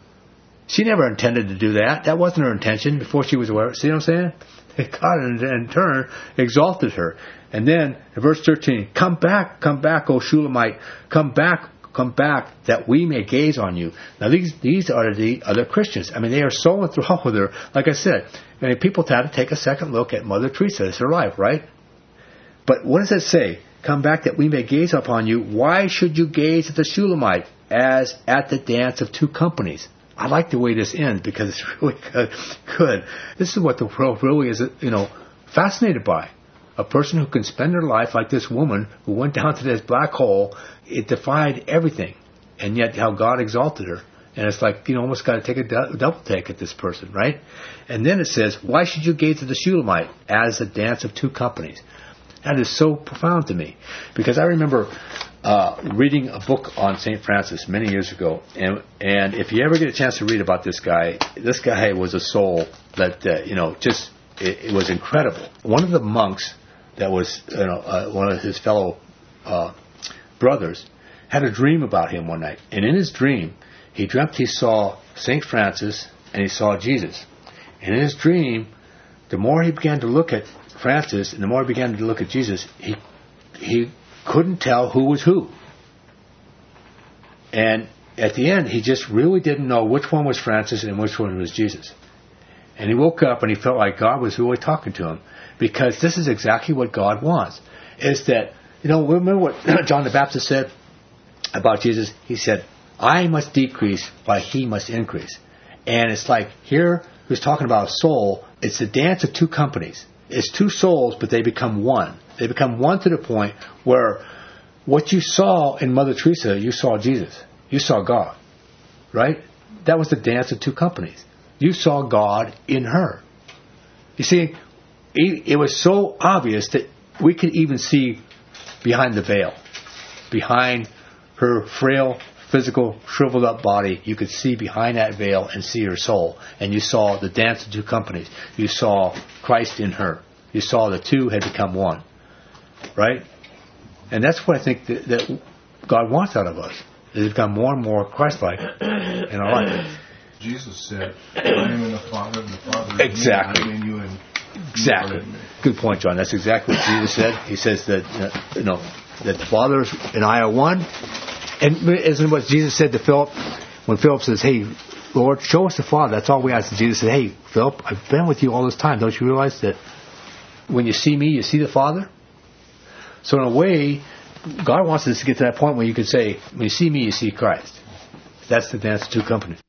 She never intended to do that. That wasn't her intention before she was aware. See what I'm saying? God in, in turn exalted her. And then in verse thirteen, come back, come back, O Shulamite, come back, come back, that we may gaze on you. Now these these are the other Christians. I mean, they are so enthralled with her. Like I said, I mean, people had to take a second look at Mother Teresa. It's her life, right? But what does it say? Come back that we may gaze upon you. Why should you gaze at the Shulamite as at the dance of two companies? I like the way this ends because it's really good. good. This is what the world really is, you know, fascinated by. A person who can spend their life like this woman who went down to this black hole. It defied everything. And yet how God exalted her. And it's like, you know, almost got to take a du- double take at this person, right? And then it says, why should you gaze at the Shulamite as a dance of two companies? That is so profound to me. Because I remember uh, reading a book on Saint Francis many years ago. And and if you ever get a chance to read about this guy, this guy was a soul that, uh, you know, just, it, it was incredible. One of the monks that was, you know, uh, one of his fellow uh, brothers had a dream about him one night. And in his dream, he dreamt he saw Saint Francis and he saw Jesus. And in his dream, the more he began to look at Francis and the more he began to look at Jesus, he he couldn't tell who was who. And at the end, he just really didn't know which one was Francis and which one was Jesus. And he woke up and he felt like God was really talking to him. Because this is exactly what God wants. Is that, you know, remember what John the Baptist said about Jesus? He said, I must decrease, but He must increase. And it's like here, who's talking about a soul, it's the dance of two companies. It's two souls, but they become one. They become one to the point where what you saw in Mother Teresa, you saw Jesus. You saw God. Right? That was the dance of two companies. You saw God in her. You see, it was so obvious that we could even see behind the veil. Behind her frail, physical, shriveled up body, you could see behind that veil and see her soul. And you saw the dance of two companies. You saw Christ in her. You saw the two had become one. Right? And that's what I think that, that God wants out of us. Is to become more and more Christ-like in our life. Jesus said, I am in the Father, and the Father is exactly. me, I am in you, and Exactly. Good point, John. That's exactly what Jesus said. He says that, uh, you know, that the Father and I are one. And isn't what Jesus said to Philip when Philip says, hey, Lord, show us the Father. That's all we ask. And Jesus said, hey, Philip, I've been with you all this time. Don't you realize that when you see me, you see the Father? So in a way, God wants us to get to that point where you can say, when you see me, you see Christ. That's the dance of two companies.